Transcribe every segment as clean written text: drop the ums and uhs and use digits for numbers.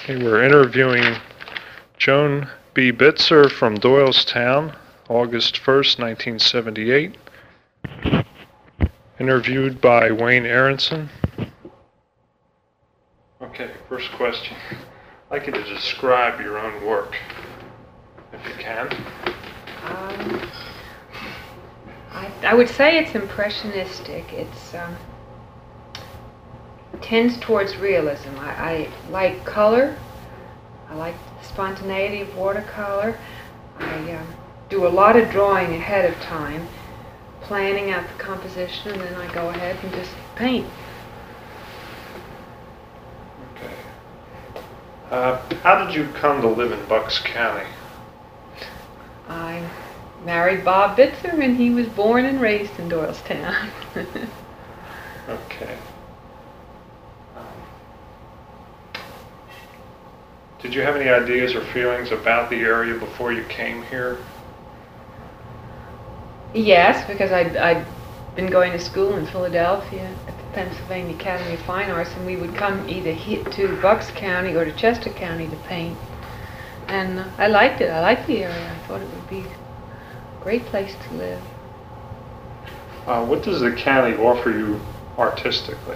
Okay, we're interviewing Joan B. Bitzer from Doylestown, August 1st, 1978. Interviewed by Wayne Aronson. Okay, first question. I'd like you to describe your own work, if you can. I would say it's impressionistic. It's tends towards realism. I like color. I like the spontaneity of watercolor. I do a lot of drawing ahead of time, planning out the composition, and then I go ahead and just paint. Okay. How did you come to live in Bucks County? I married Bob Bitzer, and he was born and raised in Doylestown. Okay. Did you have any ideas or feelings about the area before you came here? Yes, because I'd been going to school in Philadelphia at the Pennsylvania Academy of Fine Arts, and we would come either to Bucks County or to Chester County to paint. And I liked it. I liked the area. I thought it would be a great place to live. What does the county offer you artistically?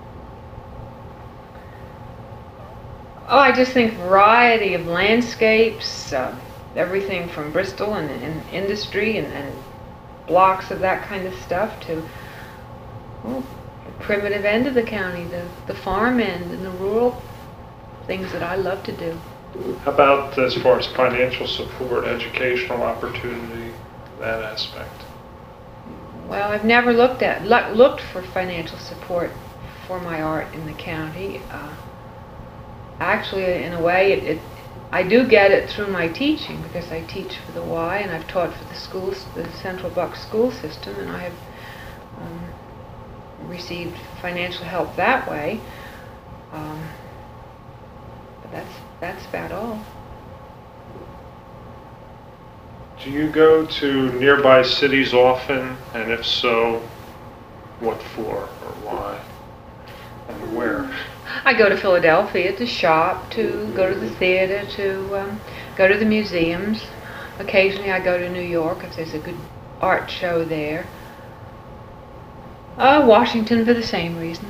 Oh, I just think variety of landscapes, everything from Bristol and industry and blocks of that kind of stuff to the primitive end of the county, the farm end and the rural things that I love to do. How about as far as financial support, educational opportunity, that aspect? Well, I've never looked for financial support for my art in the county. Actually, in a way, I do get it through my teaching, because I teach for the Y and I've taught for the schools, the Central Bucks school system, and I have received financial help that way. But that's about all. Do you go to nearby cities often, and if so, what for or why and where? I go to Philadelphia to shop, to go to the theater, to go to the museums. Occasionally I go to New York if there's a good art show there. Washington for the same reason.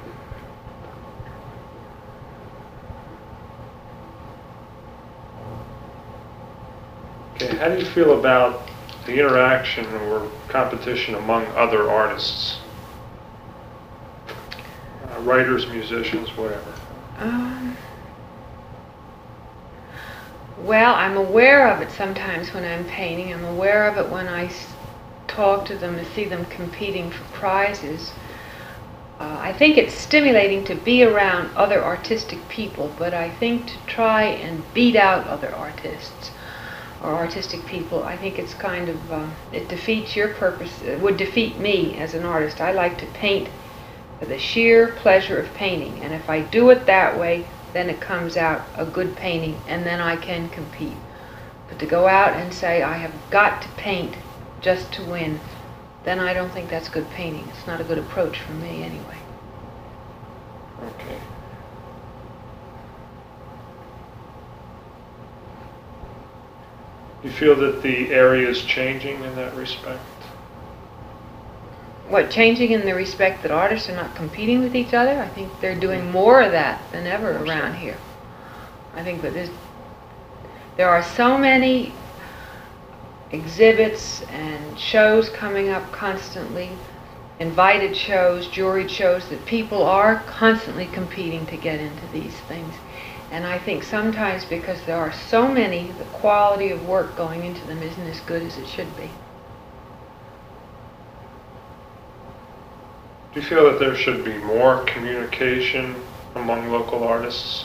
Okay, how do you feel about the interaction or competition among other artists? Writers, musicians, whatever. Well, I'm aware of it sometimes when I'm painting. I'm aware of it when I talk to them and see them competing for prizes. I think it's stimulating to be around other artistic people, but I think to try and beat out other artists or artistic people, I think it's kind of, it defeats your purpose. It would defeat me as an artist. I like to paint for the sheer pleasure of painting, and if I do it that way, then it comes out a good painting, and then I can compete. But to go out and say I have got to paint just to win, then I don't think that's good painting. It's not a good approach for me anyway. Okay. Do you feel that the area is changing in that respect? What, changing in the respect that artists are not competing with each other? I think they're doing more of that than ever around here. I think that there are so many exhibits and shows coming up constantly, invited shows, juried shows, that people are constantly competing to get into these things. And I think sometimes because there are so many, the quality of work going into them isn't as good as it should be. Do you feel that there should be more communication among local artists?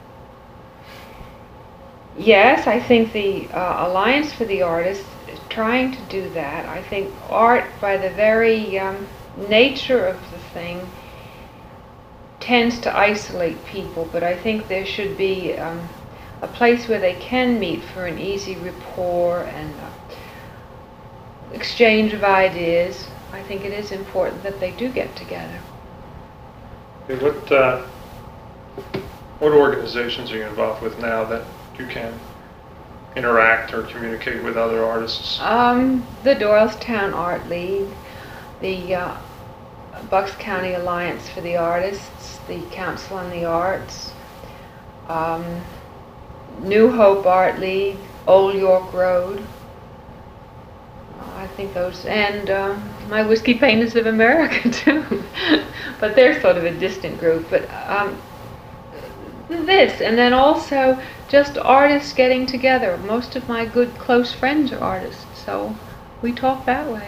Yes, I think the Alliance for the Artists is trying to do that. I think art, by the very nature of the thing, tends to isolate people, but I think there should be a place where they can meet for an easy rapport and exchange of ideas. I think it is important that they do get together. Okay, What organizations are you involved with now that you can interact or communicate with other artists? The Doylestown Art League, the Bucks County Alliance for the Artists, the Council on the Arts, New Hope Art League, Old York Road. I think those, and my Whiskey Painters of America too. But they're sort of a distant group. But this, and then also just artists getting together. Most of my good close friends are artists, so we talk that way.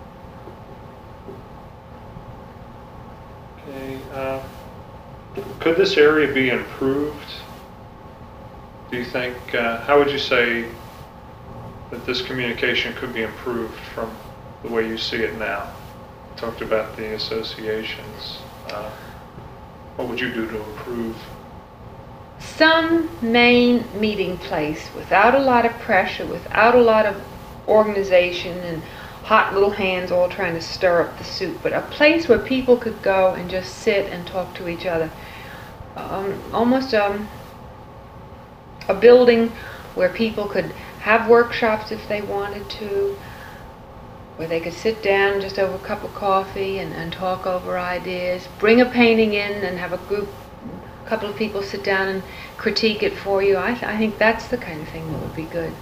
Okay. Could this area be improved? Do you think, how would you say that this communication could be improved from the way you see it now? You talked about the associations. What would you do to improve? Some main meeting place without a lot of pressure, without a lot of organization and hot little hands all trying to stir up the soup, but a place where people could go and just sit and talk to each other. Almost a building where people could have workshops if they wanted to, where they could sit down just over a cup of coffee and talk over ideas, bring a painting in and have a couple of people sit down and critique it for you. I think that's the kind of thing that would be good.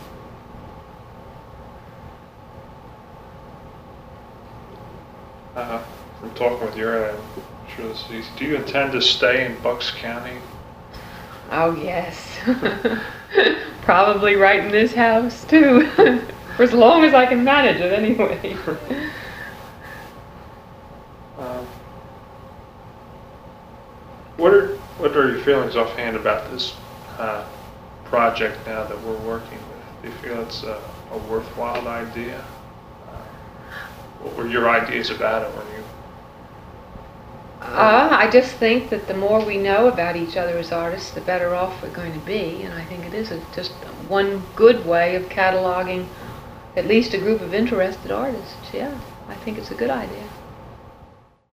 From talking with you, I'm sure this is easy. Do you intend to stay in Bucks County? Oh yes. Probably right in this house too. For as long as I can manage it anyway. What are your feelings offhand about this project now that we're working with? Do you feel it's a worthwhile idea? What were your ideas about it when you... I just think that the more we know about each other as artists, the better off we're going to be, and I think it is just one good way of cataloging at least a group of interested artists. Yeah, I think it's a good idea.